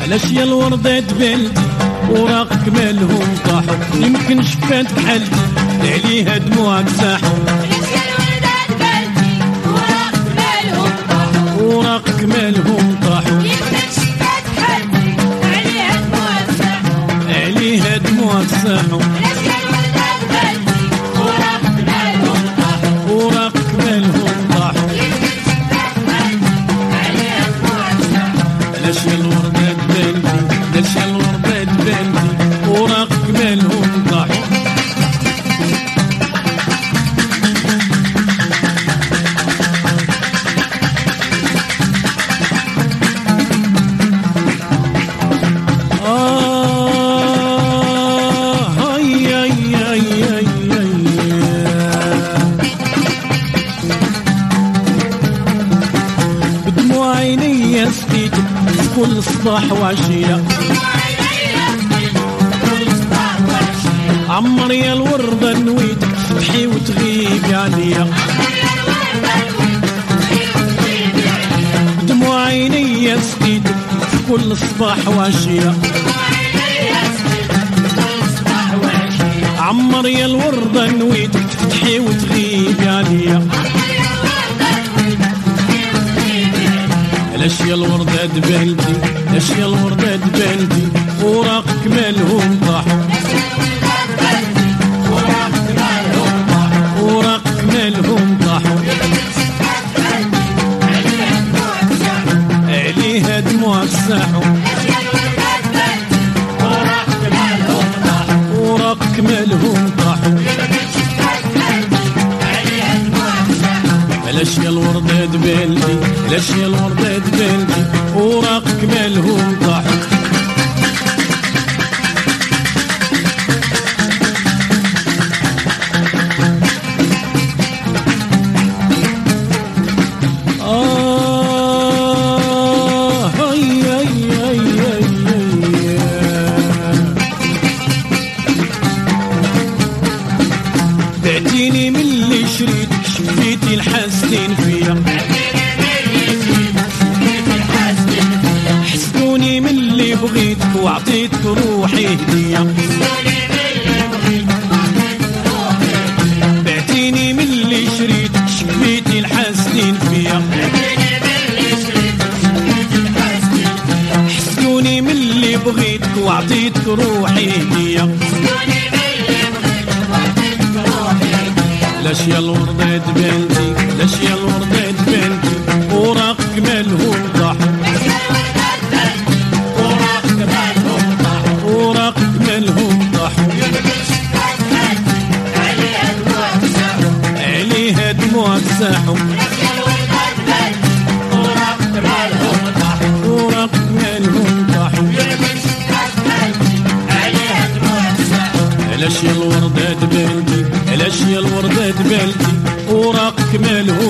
علاش يا الوردة بلدي وراقك مالهم طاحوا، يمكن شفاتك حلت عليها دموعك ساحوا. علاش يا الوردة بلدي وراقك مالهم طاحوا، وراقك مالهم طاحوا، يمكن شفاتك حلت عليها دموعك ساحوا. عليها دموعك ساحوا. علاش يا الوردة بلدي وراقك مالهم طاحوا، وراقك مالهم طاحوا، يمكن شفاتك حلت عليها دموعك ساحوا. علاش يا الوردة بلدي، علاش يا الوردة بلدي وراقك مالهم طاحوا. بدموع عيني سقيتك كل صباح وعشية، عمر يا الوردة نويتك تحي وتغيبي عليا. بدموع عيني سقيتك كل صباح وعشية، عمر يا الوردة نويتك تفتحي وتغيبي عليا. علاش يا الوردة بلدي، علاش يا الوردة بلدي وراقك مالهم طاحوا. وراقك مالهم طاحوا، عليها دموعك ساحوا. وراقك مالهم طاحوا، علاش يا الوردة بلدي، علاش يا الوردة بلدي وراقك مالهم طاحوا. بعتيني من اللي شريتك شفيتي الحاسدين فيا، حسدوني من اللي بغيتك وعطيتك روحي هدية. بعتيني من اللي شريتك شفيتي الحاسدين فيا، حسدوني من اللي بغيتك وعطيتك روحي هدية. علاش يا الوردة بلدي، علاش يا الوردة بلدي وراقك مالهم طاحوا. وراقك مالهم طاحوا، عليها دموعك ساحوا. وراقك مالهم طاحوا، علاش يا الوردة بلدي، علاش يا الوردة بلدي وراقك مالهم